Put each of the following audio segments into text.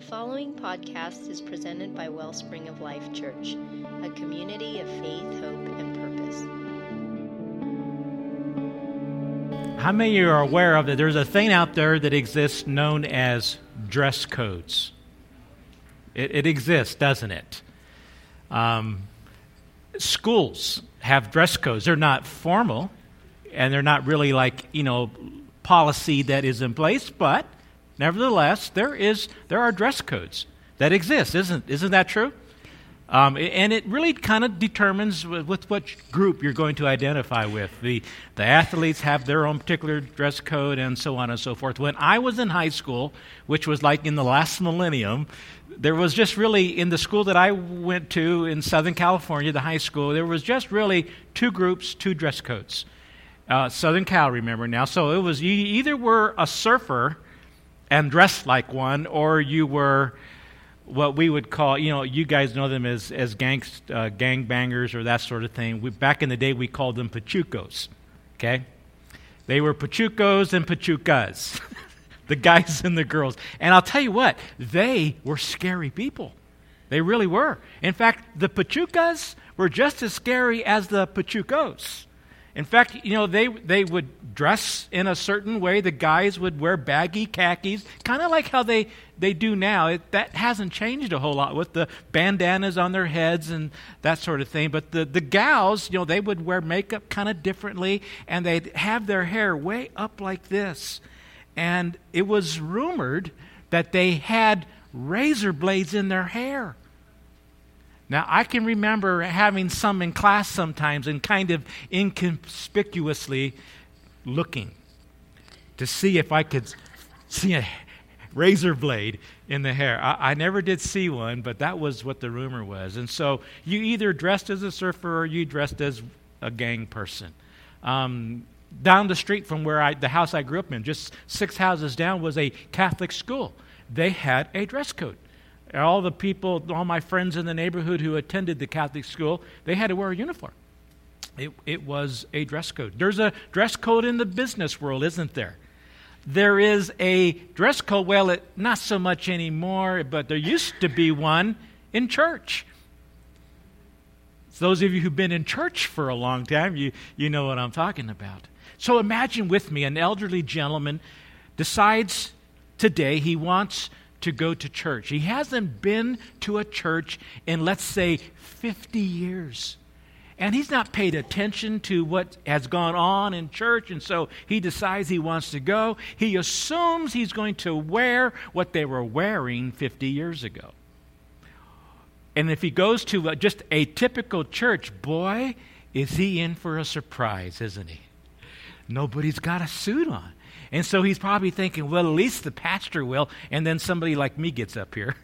The following podcast is presented by Wellspring of Life Church, a community of faith, hope, and purpose. How many of you are aware of that there's a thing out there that exists known as dress codes? It exists, doesn't it? Schools have dress codes. They're not formal, and they're not really like, policy that is in place, but nevertheless, there are dress codes that exist. Isn't that true? And it really kind of determines with what group you're going to identify with. The athletes have their own particular dress code and so on and so forth. When I was in high school, which was like in the last millennium, there was just really, in the school that I went to in Southern California, the high school, there was just really two groups, two dress codes. Southern Cal, remember now. So it was, you either were a surfer and dressed like one, or you were what we would call, you guys know them as gangbangers or that sort of thing. Back in the day, we called them pachucos, okay? They were pachucos and pachucas, the guys and the girls. And I'll tell you what, they were scary people. They really were. In fact, the pachucas were just as scary as the pachucos. In fact, they would dress in a certain way. The guys would wear baggy khakis, kind of like how they do now. That hasn't changed a whole lot with the bandanas on their heads and that sort of thing. But the gals, they would wear makeup kind of differently, and they'd have their hair way up like this. And it was rumored that they had razor blades in their hair. Now, I can remember having some in class sometimes and kind of inconspicuously looking to see if I could see a razor blade in the hair. I never did see one, but that was what the rumor was. And so you either dressed as a surfer or you dressed as a gang person. Down the street from the house I grew up in, just 6 houses down, was a Catholic school. They had a dress code. All my friends in the neighborhood who attended the Catholic school, they had to wear a uniform. It was a dress code. There's a dress code in the business world, isn't there? There is a dress code, not so much anymore, but there used to be one in church. So those of you who've been in church for a long time, you know what I'm talking about. So imagine with me, an elderly gentleman decides today he wants to go to church. He hasn't been to a church in, let's say, 50 years. And he's not paid attention to what has gone on in church, and so he decides he wants to go. He assumes he's going to wear what they were wearing 50 years ago. And if he goes to just a typical church, boy, is he in for a surprise, isn't he? Nobody's got a suit on. And so he's probably thinking, well, at least the pastor will, and then somebody like me gets up here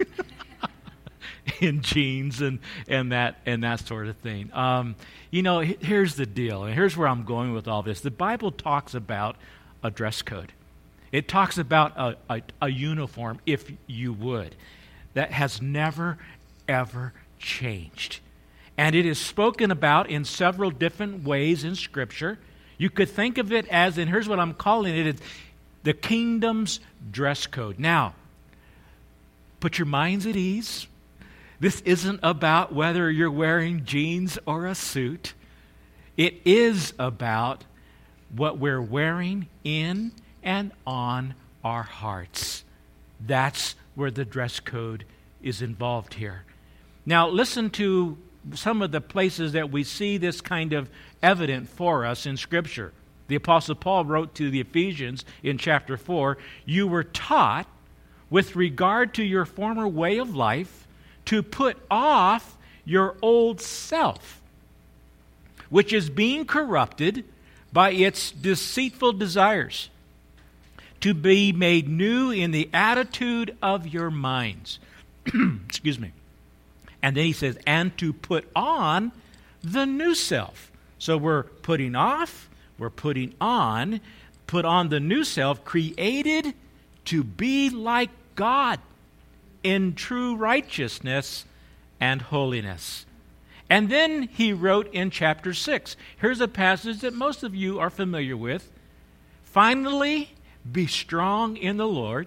in jeans and that sort of thing. Here's the deal, and here's where I'm going with all this. The Bible talks about a dress code. It talks about a uniform, if you would, that has never, ever changed. And it is spoken about in several different ways in Scripture. You could think of it as, and here's what I'm calling it, it's the kingdom's dress code. Now, put your minds at ease. This isn't about whether you're wearing jeans or a suit. It is about what we're wearing in and on our hearts. That's where the dress code is involved here. Now, listen to some of the places that we see this kind of evident for us in Scripture. The Apostle Paul wrote to the Ephesians in chapter 4, "You were taught, with regard to your former way of life, to put off your old self, which is being corrupted by its deceitful desires, to be made new in the attitude of your minds." Excuse me. And then he says, and to put on the new self. So we're putting off, we're putting on, put on the new self, created to be like God in true righteousness and holiness. And then he wrote in chapter 6, here's a passage that most of you are familiar with. "Finally, be strong in the Lord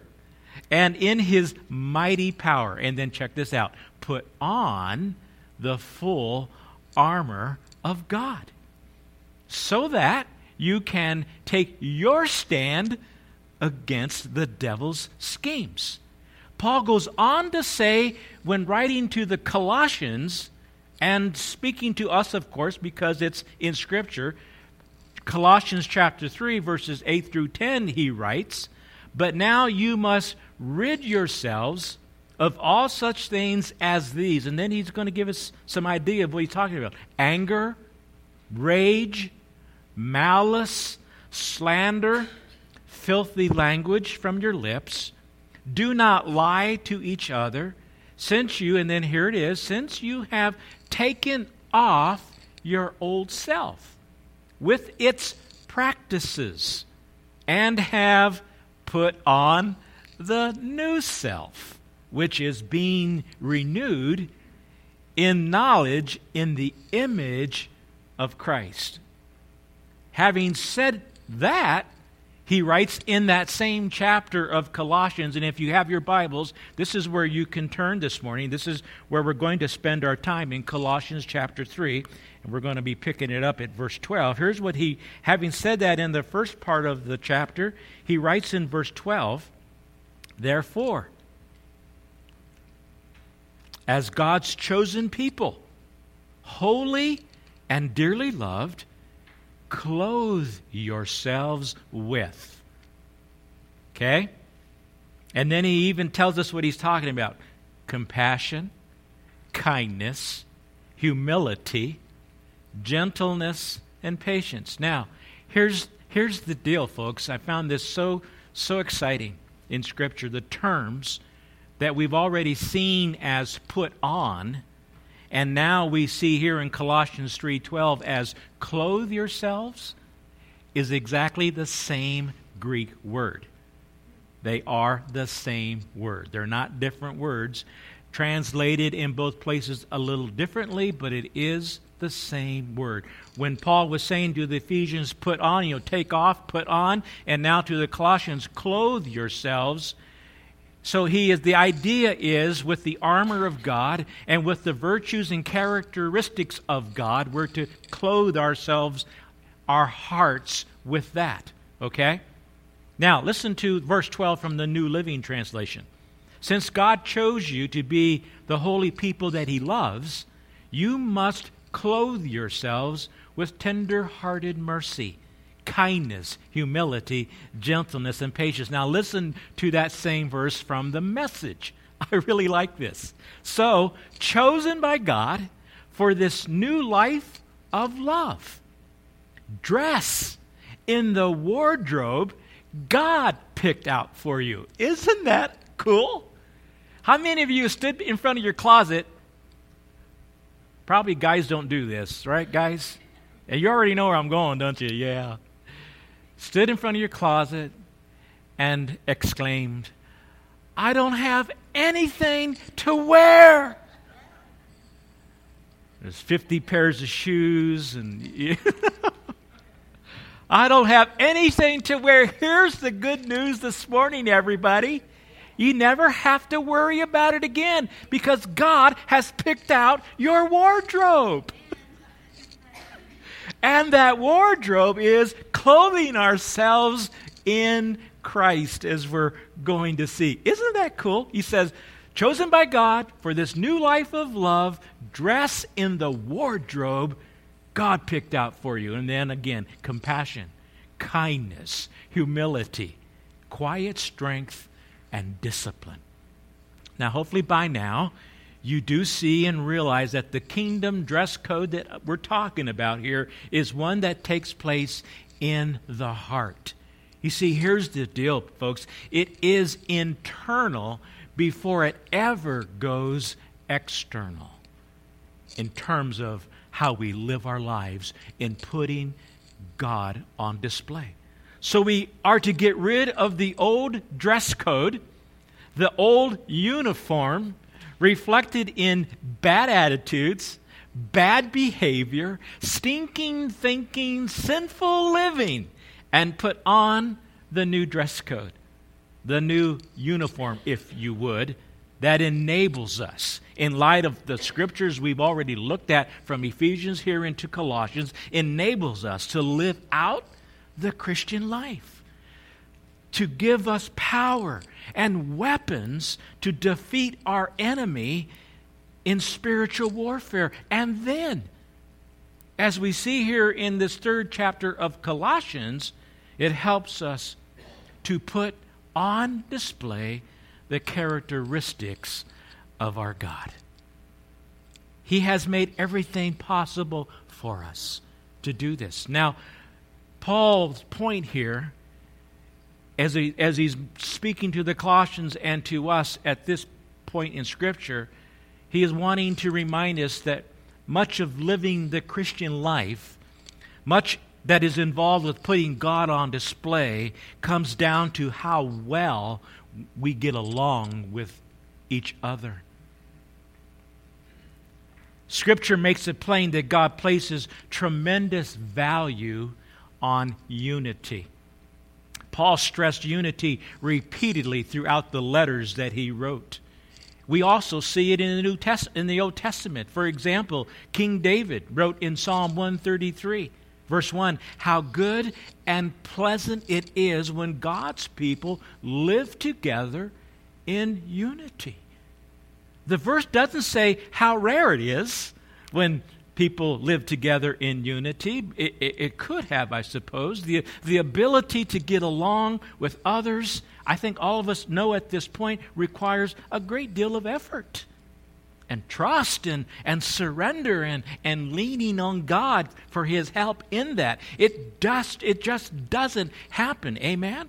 and in his mighty power. And then check this out. Put on the full armor of God, so that you can take your stand against the devil's schemes. Paul goes on to say, when writing to the Colossians, and speaking to us, of course, because it's in Scripture, Colossians chapter 3, verses 8 through 10, he writes, "But now you must rid yourselves of all such things as these." And then he's going to give us some idea of what he's talking about. Anger, rage, malice, slander, filthy language from your lips. Do not lie to each other, since you, and then here it is, since you have taken off your old self with its practices, and have put on the new self, which is being renewed in knowledge in the image of Christ. Having said that, he writes in that same chapter of Colossians, and if you have your Bibles, this is where you can turn this morning. This is where we're going to spend our time, in Colossians chapter 3, and we're going to be picking it up at verse 12. Here's what he, having said that in the first part of the chapter, he writes in verse 12, "Therefore, as God's chosen people, holy and dearly loved, clothe yourselves with." Okay? And then he even tells us what he's talking about. Compassion, kindness, humility, gentleness, and patience. Now, here's the deal, folks. I found this so exciting in Scripture. The terms that we've already seen as put on, and now we see here in Colossians 3:12 as clothe yourselves, is exactly the same Greek word. They are the same word. They're not different words, translated in both places a little differently, but it is the same word. When Paul was saying to the Ephesians, put on, take off, put on, and now to the Colossians, clothe yourselves. So the idea is, with the armor of God and with the virtues and characteristics of God, we're to clothe ourselves, our hearts, with that. Okay? Now, listen to verse 12 from the New Living Translation. "Since God chose you to be the holy people that He loves, you must clothe yourselves with tender-hearted mercy, kindness, humility, gentleness, and patience." Now listen to that same verse from the Message. I really like this. "So, chosen by God for this new life of love, dress in the wardrobe God picked out for you." Isn't that cool? How many of you stood in front of your closet? Probably guys don't do this, right, guys? And you already know where I'm going, don't you? Yeah. Stood in front of your closet and exclaimed, "I don't have anything to wear." There's 50 pairs of shoes, and I don't have anything to wear. Here's the good news this morning, everybody. You never have to worry about it again, because God has picked out your wardrobe. And that wardrobe is clothing ourselves in Christ, as we're going to see. Isn't that cool? He says, chosen by God for this new life of love, dress in the wardrobe God picked out for you. And then again, compassion, kindness, humility, quiet strength, and discipline. Now, hopefully by now, you do see and realize that the kingdom dress code that we're talking about here is one that takes place in the heart. You see, here's the deal, folks. It is internal before it ever goes external in terms of how we live our lives in putting God on display. So we are to get rid of the old dress code, the old uniform, reflected in bad attitudes, bad behavior, stinking thinking, sinful living, and put on the new dress code. the new uniform, if you would, that enables us, in light of the scriptures we've already looked at from Ephesians here into Colossians, enables us to live out the Christian life, to give us power and weapons to defeat our enemy in spiritual warfare. And then, as we see here in this 3rd chapter of Colossians, it helps us to put on display the characteristics of our God. He has made everything possible for us to do this. Now, Paul's point here, as he's speaking to the Colossians and to us at this point in Scripture, he is wanting to remind us that much of living the Christian life, much that is involved with putting God on display, comes down to how well we get along with each other. Scripture makes it plain that God places tremendous value on unity. Paul stressed unity repeatedly throughout the letters that he wrote. We also see it in the Old Testament. For example, King David wrote in Psalm 133, verse 1, "How good and pleasant it is when God's people live together in unity." The verse doesn't say how rare it is when people live together in unity. It could have, I suppose. The ability to get along with others, I think all of us know at this point, requires a great deal of effort and trust and surrender and leaning on God for His help in that. It just doesn't happen. Amen?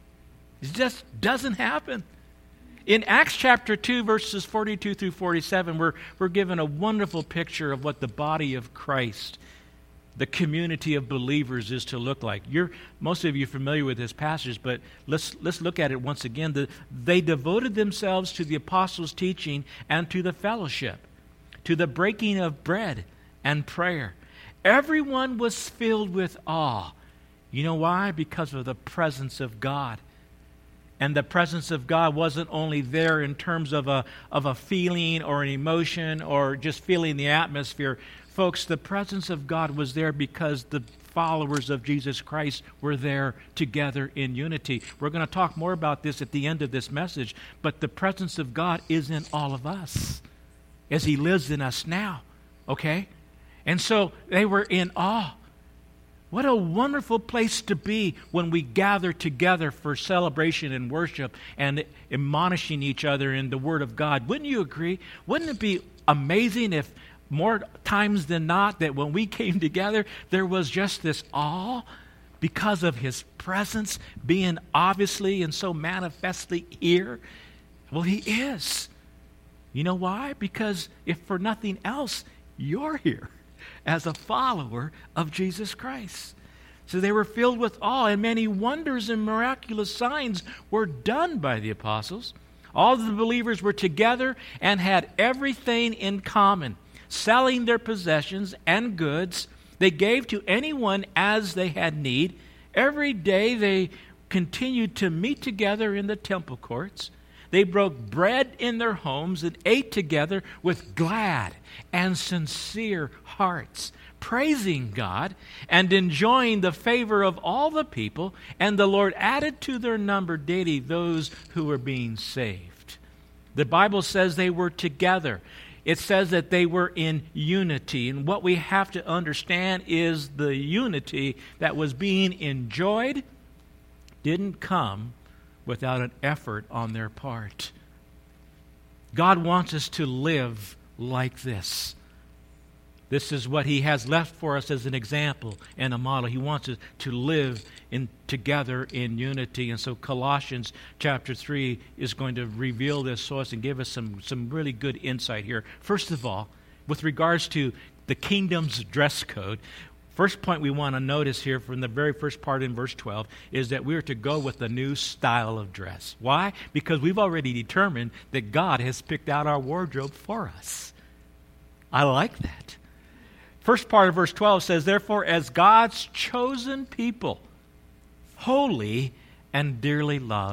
It just doesn't happen. In Acts chapter 2, verses 42 through 47, we're given a wonderful picture of what the body of Christ, the community of believers, is to look like. Most of you are familiar with this passage, but let's look at it once again. They devoted themselves to the apostles' teaching and to the fellowship, to the breaking of bread and prayer. Everyone was filled with awe. You know why? Because of the presence of God. And the presence of God wasn't only there in terms of a feeling or an emotion or just feeling the atmosphere. Folks, the presence of God was there because the followers of Jesus Christ were there together in unity. We're going to talk more about this at the end of this message, but the presence of God is in all of us as He lives in us now, okay? And so they were in awe. What a wonderful place to be when we gather together for celebration and worship and admonishing each other in the Word of God. Wouldn't you agree? Wouldn't it be amazing if more times than not that when we came together there was just this awe because of His presence being obviously and so manifestly here? Well, He is. You know why? Because if for nothing else, you're here as a follower of Jesus Christ. So they were filled with awe, and many wonders and miraculous signs were done by the apostles. All the believers were together and had everything in common. Selling their possessions and goods, they gave to anyone as they had need. Every day they continued to meet together in the temple courts. They broke bread in their homes and ate together with glad and sincere hearts, praising God and enjoying the favor of all the people. And the Lord added to their number daily those who were being saved. The Bible says they were together. It says that they were in unity. And what we have to understand is the unity that was being enjoyed didn't come without an effort on their part. God wants us to live like this. This is what He has left for us as an example and a model. He wants us to live together in unity. And so Colossians chapter 3 is going to reveal this to us and give us some really good insight here. First of all, with regards to the kingdom's dress code, first point we want to notice here from the very first part in verse 12 is that we are to go with a new style of dress. Why? Because we've already determined that God has picked out our wardrobe for us. I like that. First part of verse 12 says, "Therefore, as God's chosen people, holy and dearly loved,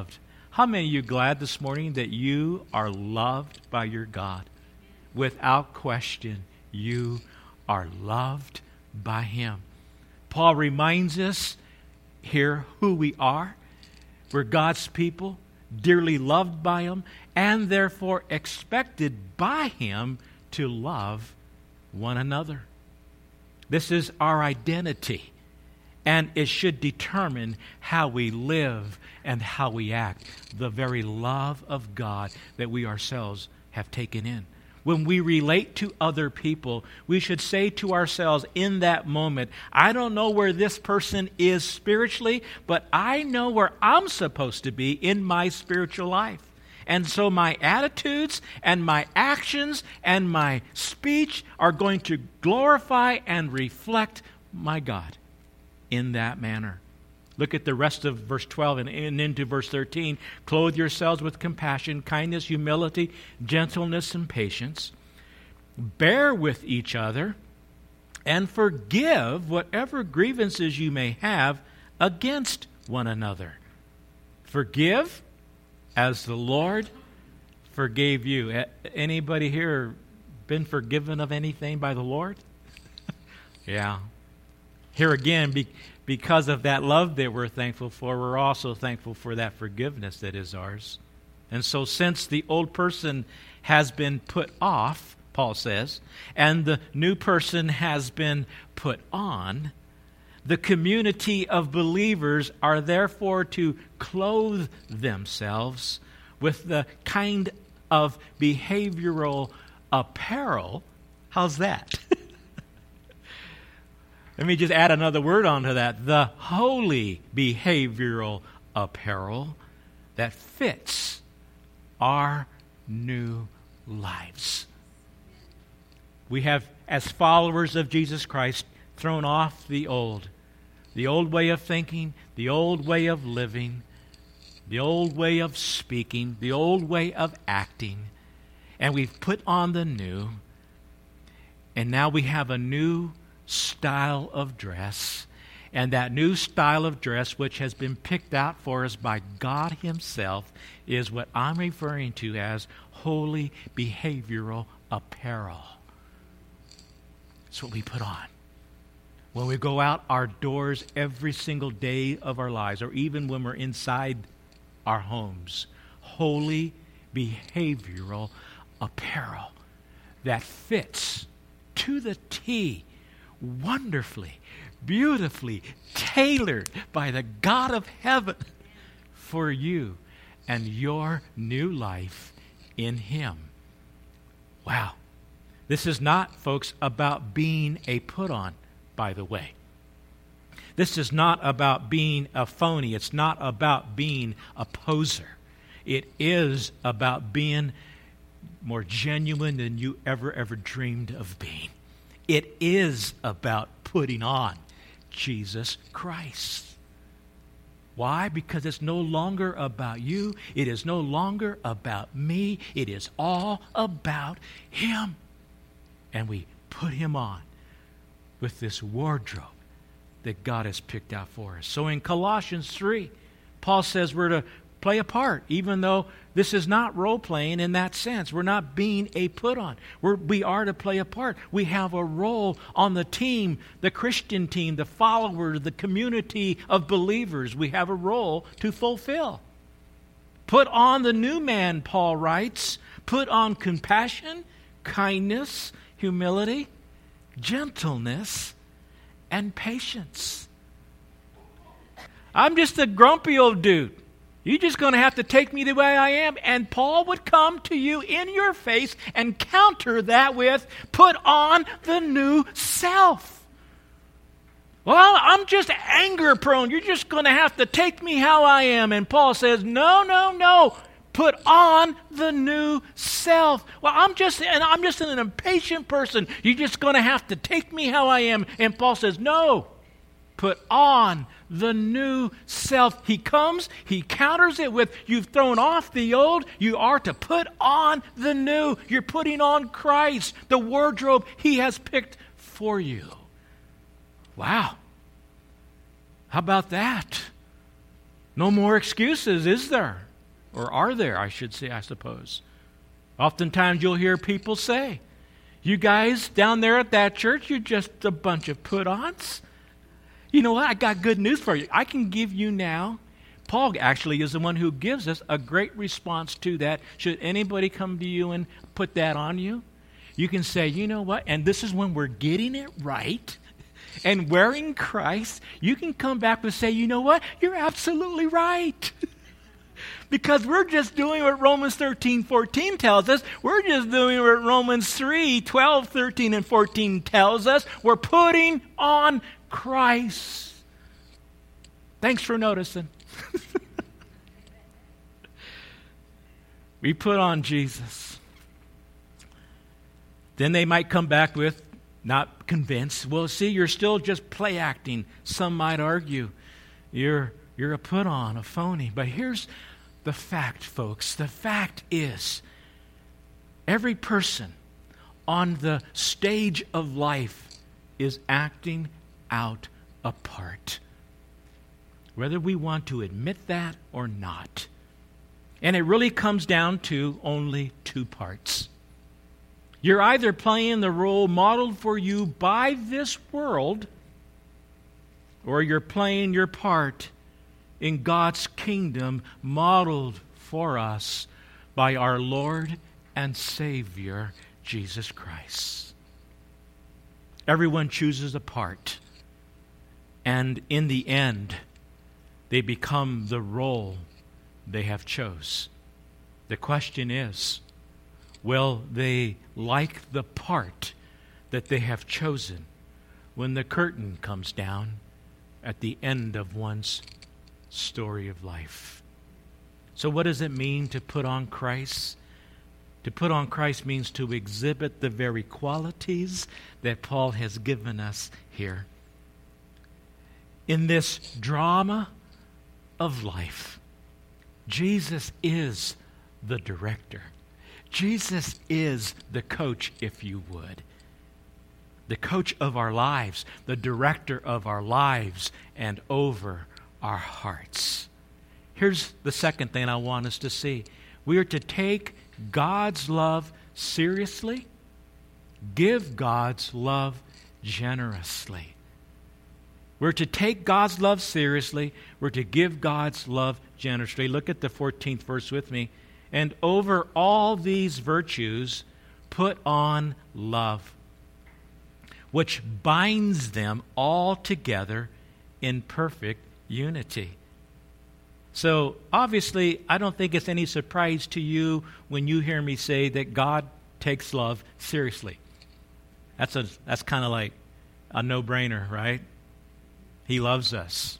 How many of you glad this morning that you are loved by your God? Without question, you are loved by Him. Paul reminds us here who we are. We're God's people, dearly loved by Him, and therefore expected by Him to love one another. This is our identity, and it should determine how we live and how we act, the very love of God that we ourselves have taken in. When we relate to other people, we should say to ourselves in that moment, I don't know where this person is spiritually, but I know where I'm supposed to be in my spiritual life. And so my attitudes and my actions and my speech are going to glorify and reflect my God in that manner. Look at the rest of verse 12 and into verse 13. Clothe yourselves with compassion, kindness, humility, gentleness, and patience. Bear with each other and forgive whatever grievances you may have against one another. Forgive as the Lord forgave you. Anybody here been forgiven of anything by the Lord? Yeah. Here again, because of that love that we're thankful for, we're also thankful for that forgiveness that is ours. And so since the old person has been put off, Paul says, and the new person has been put on, the community of believers are therefore to clothe themselves with the kind of behavioral apparel. How's that? Let me just add another word onto that. The holy behavioral apparel that fits our new lives. We have, as followers of Jesus Christ, thrown off the old way of thinking, the old way of living, the old way of speaking, the old way of acting, and we've put on the new, and now we have a new style of dress, and that new style of dress, which has been picked out for us by God Himself, is what I'm referring to as holy behavioral apparel. It's what we put on when we go out our doors every single day of our lives, or even when we're inside our homes. Holy behavioral apparel that fits to the T, wonderfully, beautifully tailored by the God of heaven for you and your new life in Him. Wow. This is not, folks, about being a put-on, by the way. This is not about being a phony. It's not about being a poser. It is about being more genuine than you ever dreamed of being. It is about putting on Jesus Christ. Why? Because it's no longer about you. It is no longer about me. It is all about Him. And we put Him on with this wardrobe that God has picked out for us. So in Colossians 3, Paul says we're to play a part, even though this is not role-playing in that sense. We're not being a put-on. We are to play a part. We have a role on the team, the Christian team, the followers, the community of believers. We have a role to fulfill. Put on the new man, Paul writes. Put on compassion, kindness, humility, gentleness, and patience. I'm just a grumpy old dude. You're just going to have to take me the way I am. And Paul would come to you in your face and counter that with, put on the new self. Well, I'm just anger prone. You're just going to have to take me how I am. And Paul says, no. Put on the new self. Well, I'm just an impatient person. You're just going to have to take me how I am. And Paul says, no. Put on the new self. He comes, he counters it with, you've thrown off the old, you are to put on the new. You're putting on Christ, the wardrobe He has picked for you. Wow. How about that? No more excuses, is there? Or are there, I should say, I suppose. Oftentimes you'll hear people say, you guys down there at that church, you're just a bunch of put-ons. You know what? I got good news for you. I can give you now. Paul actually is the one who gives us a great response to that. Should anybody come to you and put that on you, you can say, you know what? And this is when we're getting it right and wearing Christ. You can come back and say, you know what? You're absolutely right. Because we're just doing what Romans 13:14 tells us. We're just doing what Romans 3:12, 13, and 14 tells us. We're putting on Christ. Thanks for noticing. We put on Jesus. Then they might come back with, not convinced, well, see, you're still just play acting. Some might argue you're a put on, a phony. But here's the fact, folks. The fact is, every person on the stage of life is acting out a part, whether we want to admit that or not. And it really comes down to only two parts. You're either playing the role modeled for you by this world, or you're playing your part in God's kingdom modeled for us by our Lord and Savior, Jesus Christ. Everyone chooses a part, and in the end, they become the role they have chose. The question is, will they like the part that they have chosen when the curtain comes down at the end of one's story of life? So what does it mean to put on Christ? To put on Christ means to exhibit the very qualities that Paul has given us here. In this drama of life, Jesus is the director. Jesus is the coach, if you would. The coach of our lives, the director of our lives and over our hearts. Here's the second thing I want us to see. We are to take God's love seriously, give God's love generously. We're to take God's love seriously. We're to give God's love generously. Look at the 14th verse with me. And over all these virtues, put on love, which binds them all together in perfect unity. So, obviously, I don't think it's any surprise to you when you hear me say that God takes love seriously. That's kind of like a no-brainer, right? He loves us.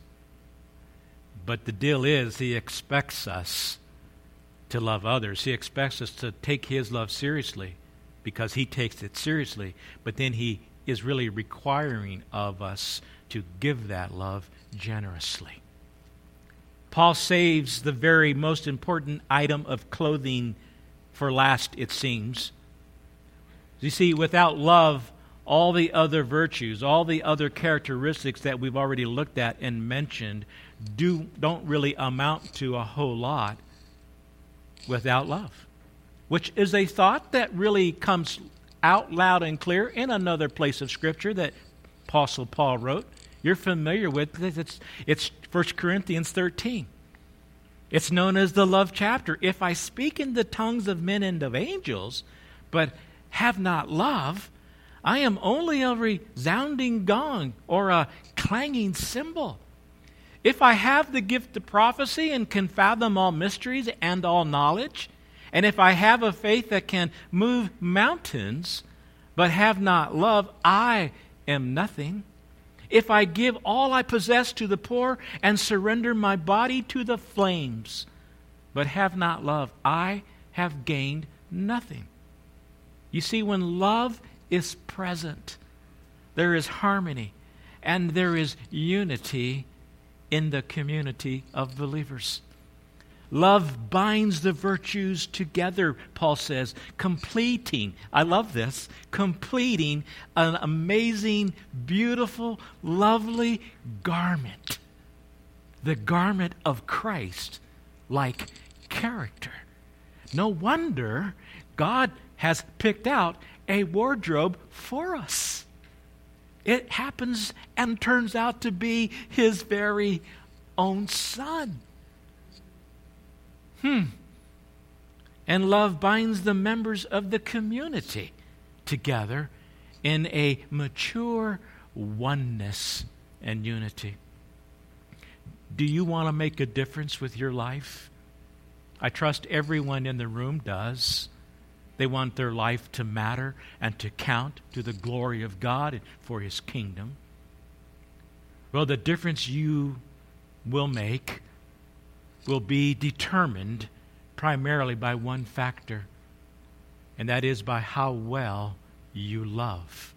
But the deal is, He expects us to love others. He expects us to take His love seriously because He takes it seriously. But then He is really requiring of us to give that love generously. Paul saves the very most important item of clothing for last, it seems. You see, without love, all the other virtues, all the other characteristics that we've already looked at and mentioned don't really amount to a whole lot without love, which is a thought that really comes out loud and clear in another place of Scripture that Apostle Paul wrote. You're familiar with it. It's 1 Corinthians 13. It's known as the love chapter. If I speak in the tongues of men and of angels, but have not love, I am only a resounding gong or a clanging cymbal. If I have the gift of prophecy and can fathom all mysteries and all knowledge, and if I have a faith that can move mountains, but have not love, I am nothing. If I give all I possess to the poor and surrender my body to the flames, but have not love, I have gained nothing. You see, when love is present, there is harmony and there is unity in the community of believers. Love binds the virtues together, Paul says, completing, I love this, completing an amazing, beautiful, lovely garment. The garment of Christ, like character. No wonder God has picked out a wardrobe for us. It happens and turns out to be His very own Son. And love binds the members of the community together in a mature oneness and unity. Do you want to make a difference with your life? I trust everyone in the room does. They want their life to matter and to count to the glory of God and for His kingdom. Well, the difference you will make will be determined primarily by one factor, and that is by how well you love.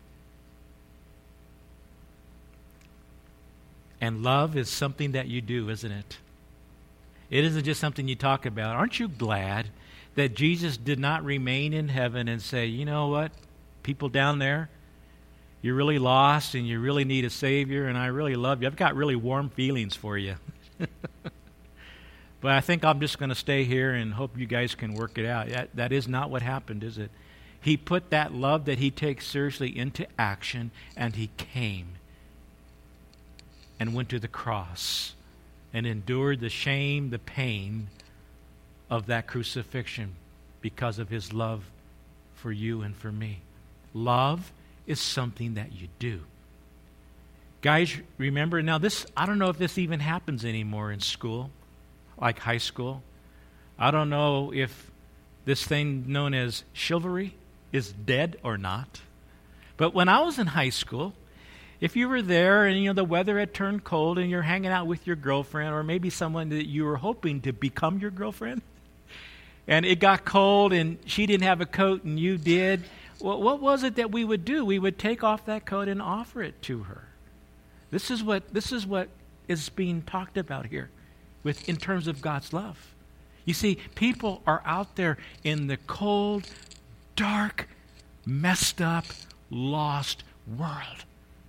And love is something that you do, isn't it? It isn't just something you talk about. Aren't you glad that Jesus did not remain in heaven and say, you know what, people down there, you're really lost and you really need a Savior and I really love you. I've got really warm feelings for you. But I think I'm just going to stay here and hope you guys can work it out. That is not what happened, is it? He put that love that He takes seriously into action, and He came and went to the cross and endured the shame, the pain of that crucifixion because of His love for you and for me. Love is something that you do. Guys, remember, now this, I don't know if this even happens anymore in school, like high school. I don't know if this thing known as chivalry is dead or not. But when I was in high school, if you were there and the weather had turned cold and you're hanging out with your girlfriend or maybe someone that you were hoping to become your girlfriend, and it got cold and she didn't have a coat and you did, well, what was it that we would do? We would take off that coat and offer it to her. This is what is being talked about here in terms of God's love. You see, people are out there in the cold, dark, messed up, lost world.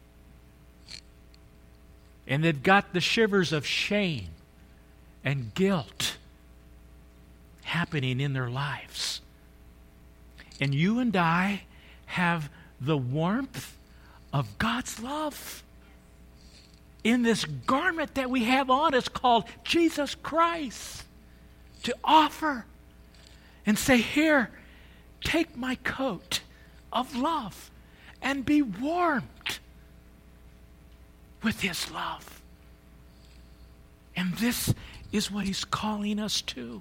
And they've got the shivers of shame and guilt happening in their lives. And you and I have the warmth of God's love in this garment that we have on. It's called Jesus Christ, to offer and say, here, take my coat of love and be warmed with His love. And this is what He's calling us to.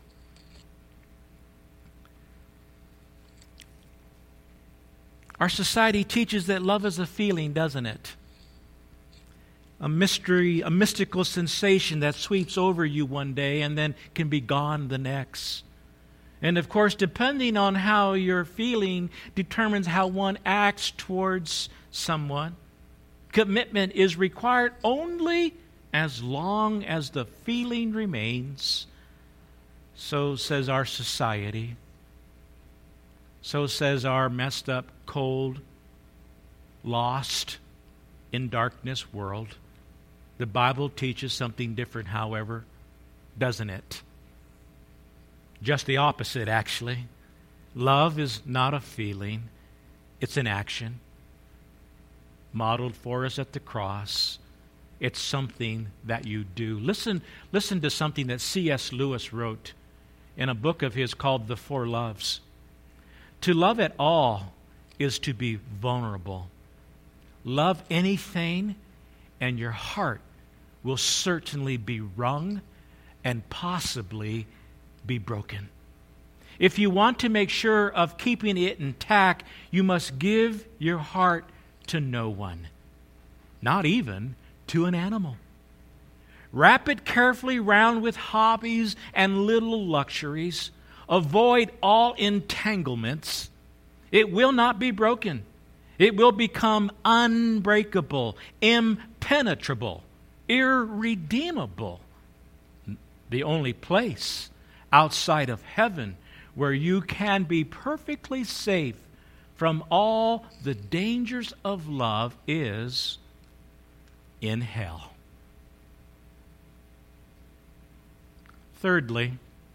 Our society teaches that love is a feeling, doesn't it? A mystery, a mystical sensation that sweeps over you one day and then can be gone the next. And of course, depending on how you're feeling determines how one acts towards someone. Commitment is required only as long as the feeling remains. So says our society. So says our messed up, cold, lost, in darkness world. The Bible teaches something different, however, doesn't it? Just the opposite, actually. Love is not a feeling, it's an action modeled for us at the cross. It's something that you do. Listen to something that C.S. Lewis wrote in a book of his called The Four Loves. To love at all is to be vulnerable. Love anything, and your heart will certainly be wrung and possibly be broken. If you want to make sure of keeping it intact, you must give your heart to no one, not even to an animal. Wrap it carefully round with hobbies and little luxuries. Avoid all entanglements. It will not be broken. It will become unbreakable, impenetrable, irredeemable. The only place outside of heaven where you can be perfectly safe from all the dangers of love is in hell. Thirdly,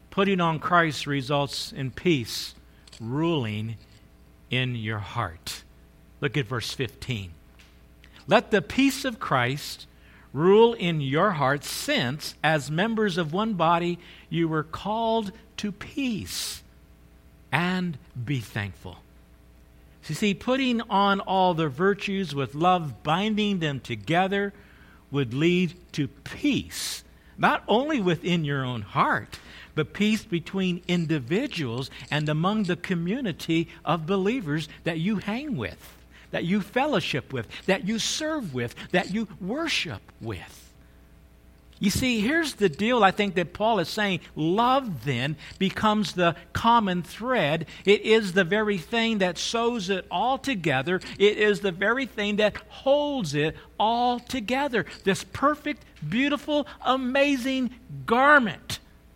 Putting on Christ results in peace ruling in your heart. Look at verse 15. Let the peace of Christ rule in your hearts, since, as members of one body, you were called to peace, and be thankful. You see, putting on all the virtues with love, binding them together, would lead to peace, not only within your own heart, but peace between individuals and among the community of believers that you hang with, that you fellowship with, that you serve with, that you worship with. You see, here's the deal I think that Paul is saying. Love then becomes the common thread. It is the very thing that sews it all together. It is the very thing that holds it all together. This perfect, beautiful, amazing garment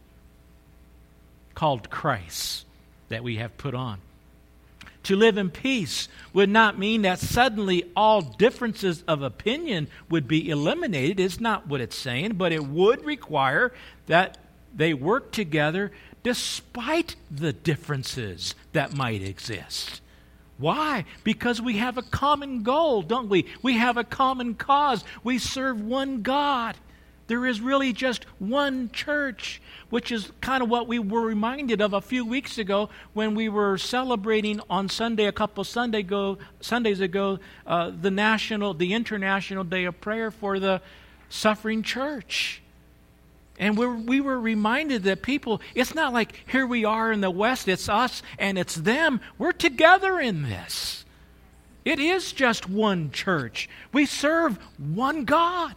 called Christ that we have put on. To live in peace would not mean that suddenly all differences of opinion would be eliminated. It's not what it's saying, but it would require that they work together despite the differences that might exist. Why? Because we have a common goal, don't we? We have a common cause. We serve one God. There is really just one church, which is kind of what we were reminded of a few weeks ago when we were celebrating on Sunday, a couple Sundays ago, the International Day of Prayer for the Suffering Church. And we were reminded that people, it's not like here we are in the West, it's us and it's them. We're together in this. It is just one church. We serve one God.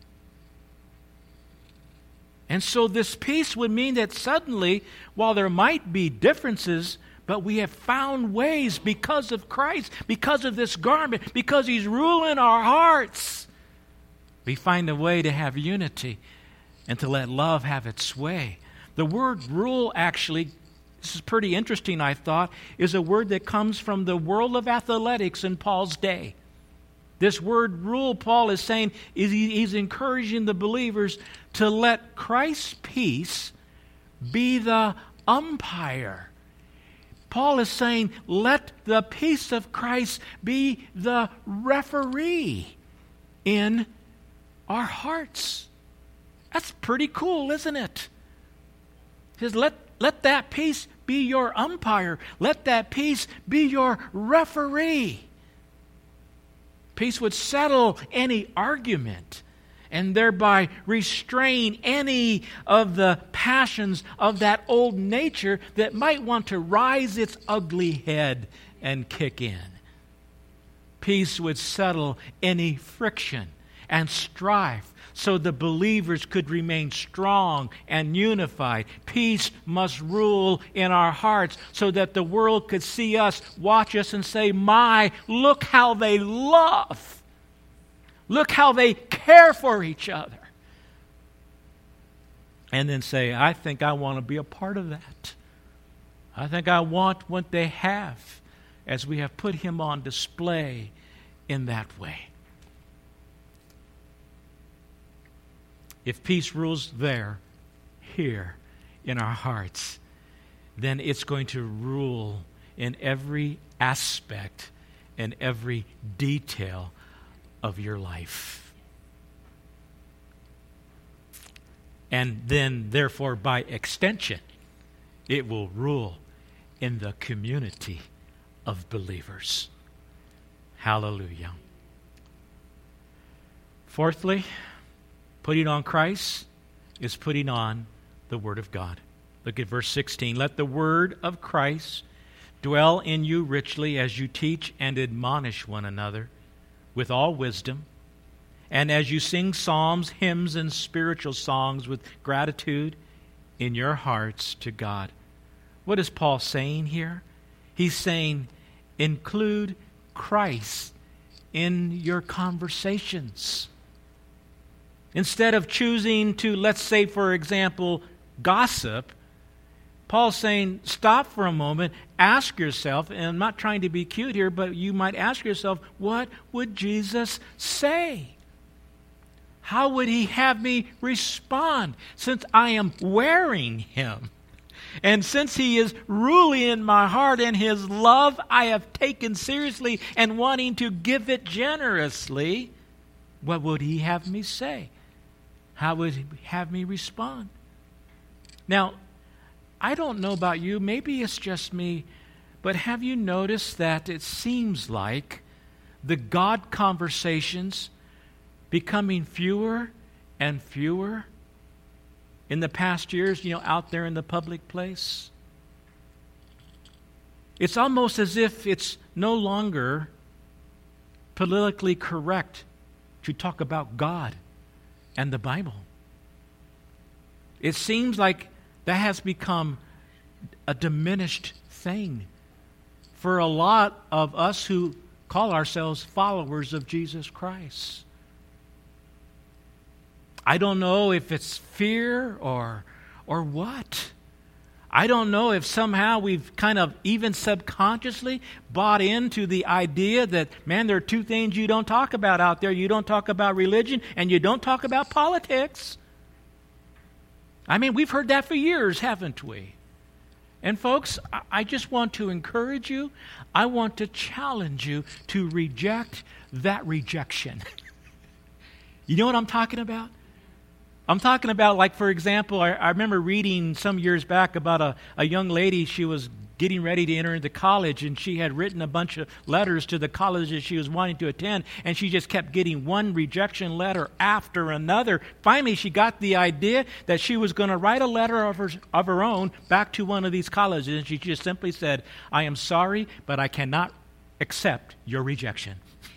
And so this peace would mean that suddenly, while there might be differences, but we have found ways because of Christ, because of this garment, because He's ruling our hearts. We find a way to have unity and to let love have its way. The word rule actually, this is pretty interesting I thought, is a word that comes from the world of athletics in Paul's day. This word rule, Paul is saying, he's encouraging the believers to let Christ's peace be the umpire. Paul is saying, let the peace of Christ be the referee in our hearts. That's pretty cool, isn't it? He says, let that peace be your umpire. Let that peace be your referee. Peace would settle any argument and thereby restrain any of the passions of that old nature that might want to rise its ugly head and kick in. Peace would settle any friction and strife so the believers could remain strong and unified. Peace must rule in our hearts so that the world could see us, watch us, and say, my, look how they love. Look how they care for each other. And then say, I think I want to be a part of that. I think I want what they have as we have put Him on display in that way. If peace rules here, in our hearts, then it's going to rule in every aspect and every detail of your life. And then, therefore, by extension, it will rule in the community of believers. Hallelujah. Fourthly, putting on Christ is putting on the Word of God. Look at verse 16. Let the Word of Christ dwell in you richly as you teach and admonish one another with all wisdom, and as you sing psalms, hymns, and spiritual songs with gratitude in your hearts to God. What is Paul saying here? He's saying, include Christ in your conversations. Instead of choosing to, let's say, for example, gossip, Paul's saying, stop for a moment, ask yourself, and I'm not trying to be cute here, but you might ask yourself, what would Jesus say? How would He have me respond since I am wearing Him? And since He is ruling in my heart, and His love I have taken seriously and wanting to give it generously, what would He have me say? How would He have me respond? Now, I don't know about you, maybe it's just me, but have you noticed that it seems like the God conversations becoming fewer and fewer in the past years, out there in the public place? It's almost as if it's no longer politically correct to talk about God and the Bible. It seems like that has become a diminished thing for a lot of us who call ourselves followers of Jesus Christ. I don't know if it's fear or what. I don't know if somehow we've kind of even subconsciously bought into the idea that, man, there are two things you don't talk about out there. You don't talk about religion and you don't talk about politics. I mean, we've heard that for years, haven't we? And folks, I just want to encourage you. I want to challenge you to reject that rejection. You know what I'm talking about? I'm talking about, like, for example, I remember reading some years back about a young lady. She was getting ready to enter into college, and she had written a bunch of letters to the colleges she was wanting to attend, and she just kept getting one rejection letter after another. Finally, she got the idea that she was going to write a letter of her own back to one of these colleges, and she just simply said, "I am sorry, but I cannot accept your rejection."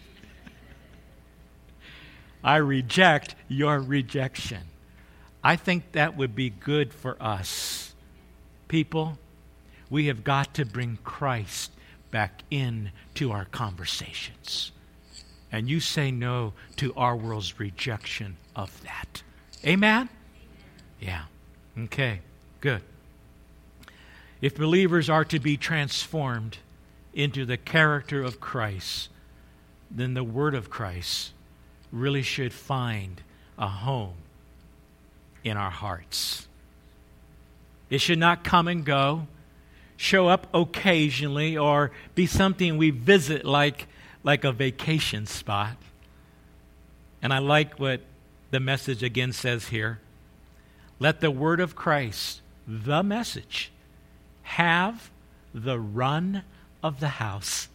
I reject your rejection. I think that would be good for us. People, we have got to bring Christ back into our conversations. And you say no to our world's rejection of that. Amen? Yeah. Okay, good. If believers are to be transformed into the character of Christ, then the Word of Christ really should find a home in our hearts. It should not come and go, show up occasionally, or be something we visit like a vacation spot. And I like what the Message again says here. Let the Word of Christ, the Message, have the run of the house.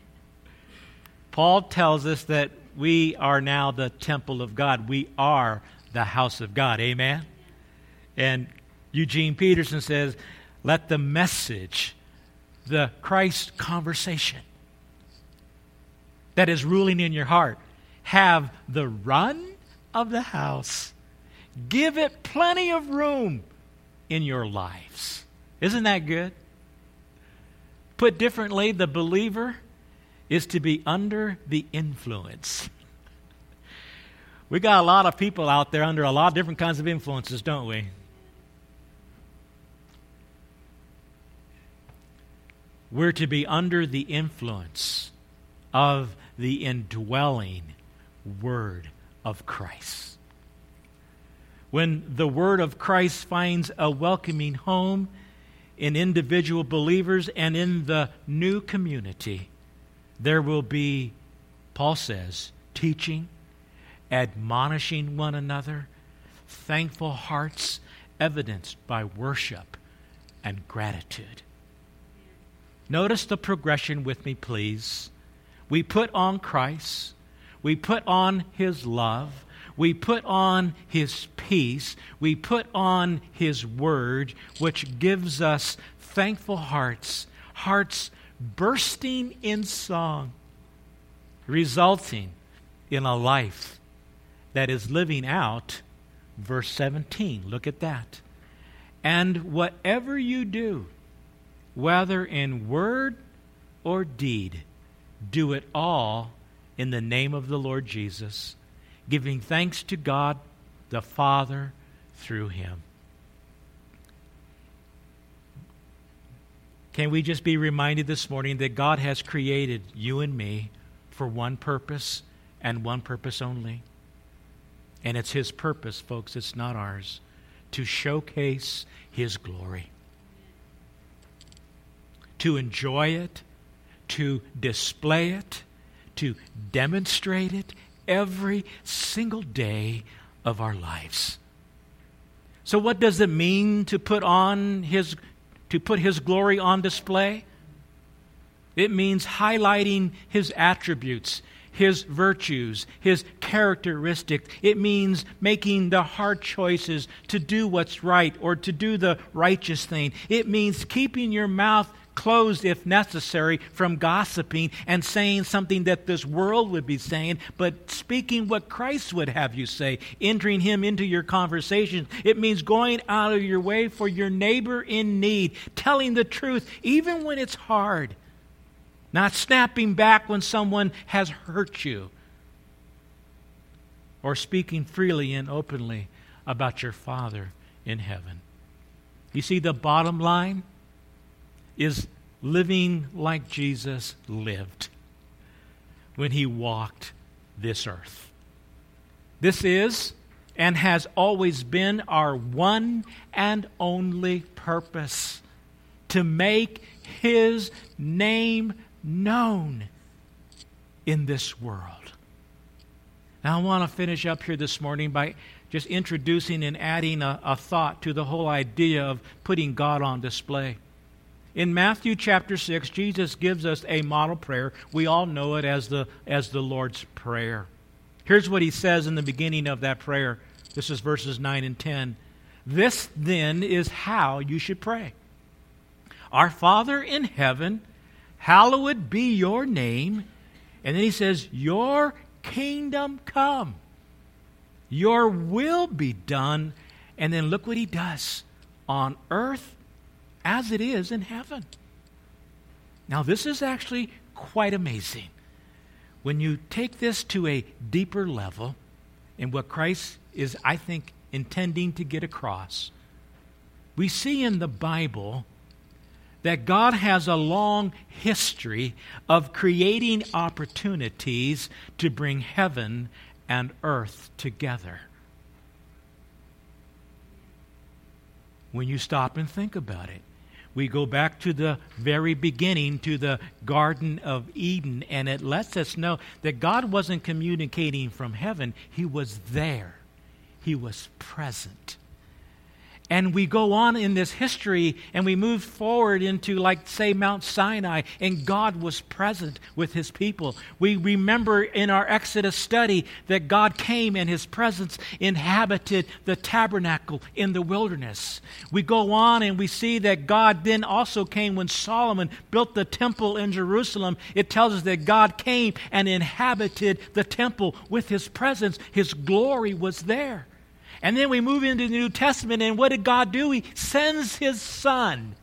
Paul tells us that we are now the temple of God. We are the house of God. Amen? And Eugene Peterson says, let the Message, the Christ conversation that is ruling in your heart, have the run of the house. Give it plenty of room in your lives. Isn't that good? Put differently, the believer is to be under the influence. We got a lot of people out there under a lot of different kinds of influences, don't we? We're to be under the influence of the indwelling Word of Christ. When the Word of Christ finds a welcoming home in individual believers and in the new community, there will be, Paul says, teaching, admonishing one another, thankful hearts evidenced by worship and gratitude. Notice the progression with me, please. We put on Christ. We put on His love. We put on His peace. We put on His Word, which gives us thankful hearts, hearts bursting in song, resulting in a life that is living out verse 17. Look at that. And whatever you do, whether in word or deed, do it all in the name of the Lord Jesus, giving thanks to God the Father through Him. Can we just be reminded this morning that God has created you and me for one purpose and one purpose only? And it's His purpose, folks, it's not ours, to showcase His glory. to enjoy it, to display it, to demonstrate it every single day of our lives. So what does it mean to put His glory on display? It means highlighting His attributes, His virtues, His characteristics. It means making the hard choices to do what's right or to do the righteous thing. It means keeping your mouth closed if necessary from gossiping and saying something that this world would be saying, but speaking what Christ would have you say, entering Him into your conversation. It means going out of your way for your neighbor in need, telling the truth even when it's hard, not snapping back when someone has hurt you, or speaking freely and openly about your Father in heaven. You see, the bottom line is living like Jesus lived when He walked this earth. This is and has always been our one and only purpose, to make His name known in this world. Now, I want to finish up here this morning by just introducing and adding a thought to the whole idea of putting God on display. In Matthew chapter 6, Jesus gives us a model prayer. We all know it as the Lord's Prayer. Here's what He says in the beginning of that prayer. This is verses 9 and 10. This then is how you should pray. Our Father in heaven, hallowed be your name. And then He says, your kingdom come. Your will be done. And then look what He does. On earth as it is in heaven. Now, this is actually quite amazing. When you take this to a deeper level, and what Christ is, I think, intending to get across, we see in the Bible that God has a long history of creating opportunities to bring heaven and earth together. When you stop and think about it, we go back to the very beginning, to the Garden of Eden, and it lets us know that God wasn't communicating from heaven. He was there. He was present. And we go on in this history and we move forward into, like, say, Mount Sinai, and God was present with His people. We remember in our Exodus study that God came and His presence inhabited the tabernacle in the wilderness. We go on and we see that God then also came when Solomon built the temple in Jerusalem. It tells us that God came and inhabited the temple with His presence. His glory was there. And then we move into the New Testament, and what did God do? He sends His Son.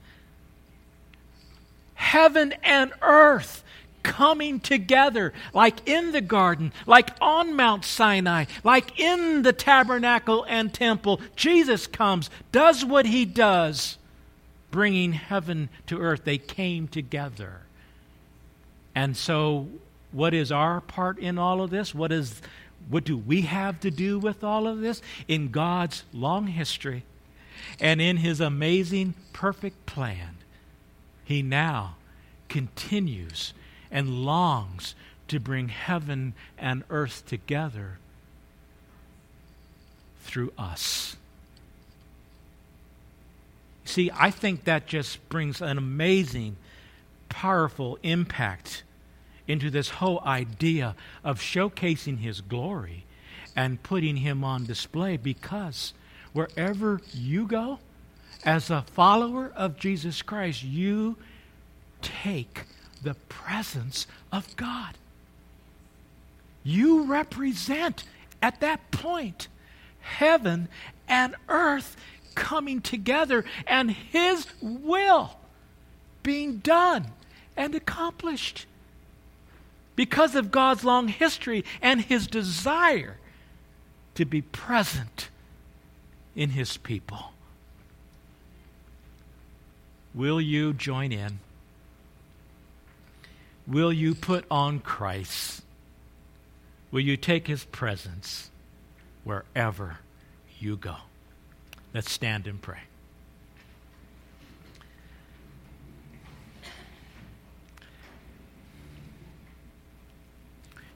Heaven and earth coming together, like in the garden, like on Mount Sinai, like in the tabernacle and temple. Jesus comes, does what He does, bringing heaven to earth. They came together. And so, what is our part in all of this? What do we have to do with all of this? In God's long history and in His amazing, perfect plan, He now continues and longs to bring heaven and earth together through us. See, I think that just brings an amazing, powerful impact into this whole idea of showcasing His glory and putting Him on display, because wherever you go, as a follower of Jesus Christ, you take the presence of God. You represent, at that point, heaven and earth coming together and His will being done and accomplished. Because of God's long history and His desire to be present in His people. Will you join in? Will you put on Christ? Will you take His presence wherever you go? Let's stand and pray.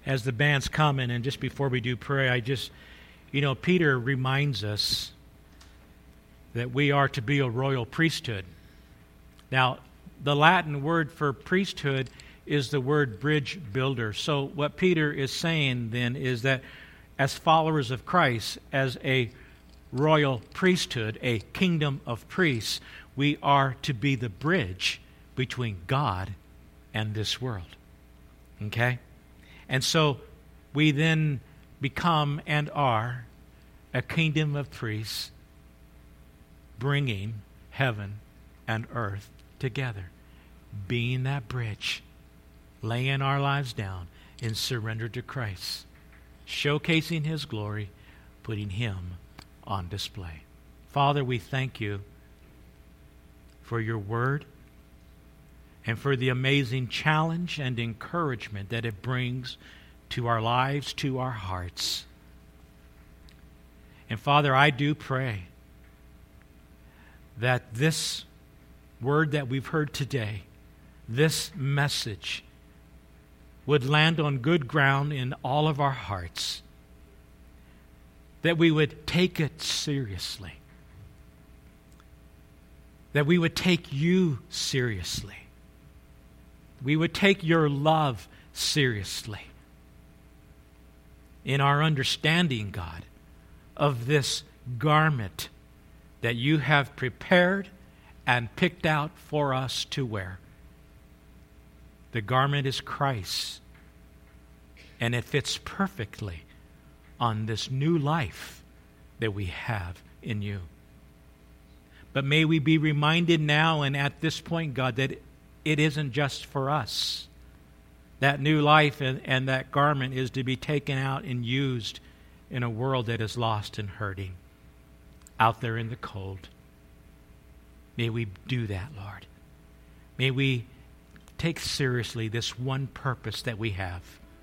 as the band's coming, and just before we do pray, Peter reminds us that we are to be a royal priesthood. Now, the Latin word for priesthood is the word bridge builder. So what Peter is saying then is that as followers of Christ, as a royal priesthood, a kingdom of priests, we are to be the bridge between God and this world. Okay? And so we then become and are a kingdom of priests bringing heaven and earth together, being that bridge, laying our lives down in surrender to Christ, showcasing His glory, putting Him on display. Father, we thank You for Your Word and for the amazing challenge and encouragement that it brings to our lives, to our hearts. And Father, I do pray that this word that we've heard today, this message, would land on good ground in all of our hearts, that we would take it seriously, that we would take You seriously, we would take Your love seriously in our understanding, God, of this garment that You have prepared and picked out for us to wear. The garment is Christ, and it fits perfectly on this new life that we have in You. But may we be reminded now and at this point, God, that it isn't just for us. That new life and that garment is to be taken out and used in a world that is lost and hurting, out there in the cold. May we do that, Lord. May we take seriously this one purpose that we have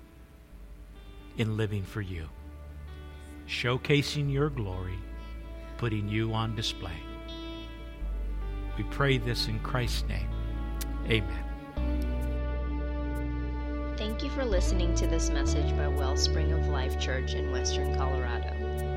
in living for You, showcasing Your glory, putting You on display. We pray this in Christ's name. Amen. Thank you for listening to this message by Wellspring of Life Church in Western Colorado.